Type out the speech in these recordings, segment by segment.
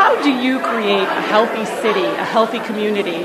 How do you create a healthy city, a healthy community?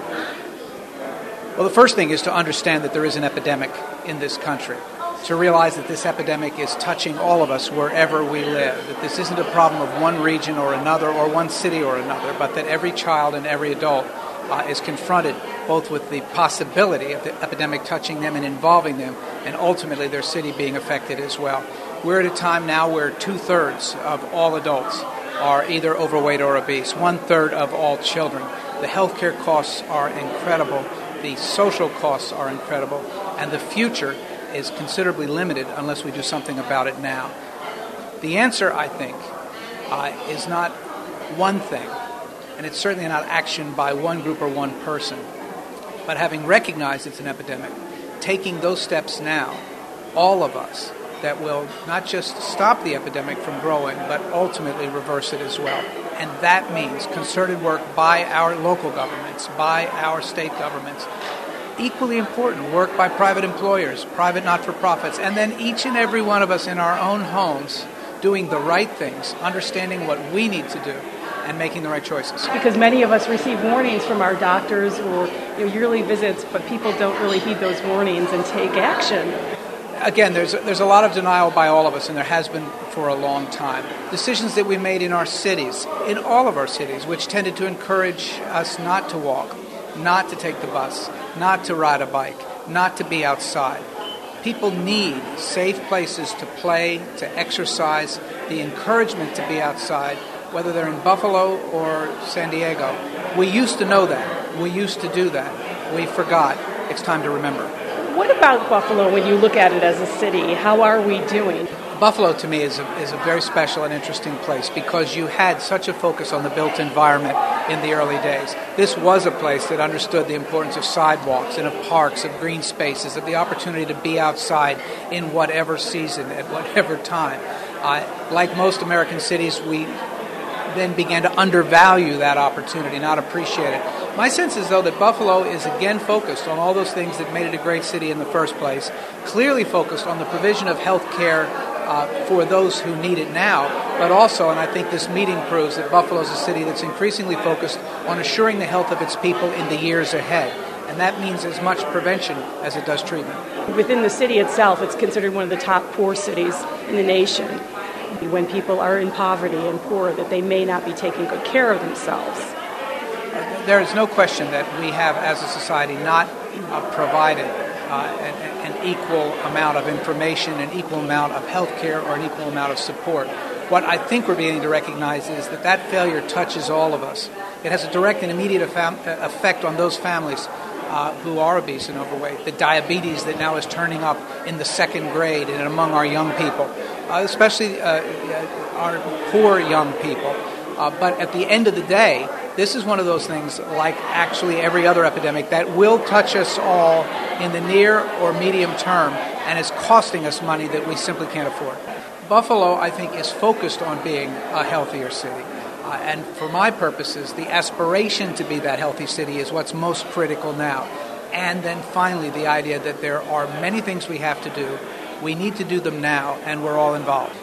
Well, the first thing is to understand that there is an epidemic in this country, to realize that this epidemic is touching all of us wherever we live, that this isn't a problem of one region or another or one city or another, but that every child and every adult is confronted both with the possibility of the epidemic touching them and involving them, and ultimately their city being affected as well. We're at a time now where 2/3 of all adults are either overweight or obese, 1/3 of all children. The healthcare costs are incredible, the social costs are incredible, and the future is considerably limited unless we do something about it now. The answer, I think, is not one thing, and it's certainly not action by one group or one person. But having recognized it's an epidemic, taking those steps now, all of us, that will not just stop the epidemic from growing, but ultimately reverse it as well. And that means concerted work by our local governments, by our state governments. Equally important, work by private employers, private not-for-profits, and then each and every one of us in our own homes doing the right things, understanding what we need to do, and making the right choices. Because many of us receive warnings from our doctors or yearly visits, but people don't really heed those warnings and take action. Again, there's a lot of denial by all of us, and there has been for a long time. Decisions that we made in our cities, in all of our cities, which tended to encourage us not to walk, not to take the bus, not to ride a bike, not to be outside. People need safe places to play, to exercise, the encouragement to be outside, whether they're in Buffalo or San Diego. We used to know that. We used to do that. We forgot. It's time to remember. What about Buffalo when you look at it as a city? How are we doing? Buffalo, to me, is a very special and interesting place because you had such a focus on the built environment in the early days. This was a place that understood the importance of sidewalks and of parks, of green spaces, of the opportunity to be outside in whatever season, at whatever time. Like most American cities, we then began to undervalue that opportunity, not appreciate it. My sense is, though, that Buffalo is again focused on all those things that made it a great city in the first place, clearly focused on the provision of health care for those who need it now, but also, and I think this meeting proves, that Buffalo is a city that's increasingly focused on assuring the health of its people in the years ahead. And that means as much prevention as it does treatment. Within the city itself, it's considered one of the top poor cities in the nation. When people are in poverty and poor, that they may not be taking good care of themselves. There is no question that we have, as a society, not provided an equal amount of information, an equal amount of health care, or an equal amount of support. What I think we're beginning to recognize is that failure touches all of us. It has a direct and immediate effect on those families who are obese and overweight, the diabetes that now is turning up in the second grade and among our young people, especially our poor young people. But at the end of the day, this is one of those things, like actually every other epidemic, that will touch us all in the near or medium term, and is costing us money that we simply can't afford. Buffalo, I think, is focused on being a healthier city. And for my purposes, the aspiration to be that healthy city is what's most critical now. And then finally, the idea that there are many things we have to do. We need to do them now, and we're all involved.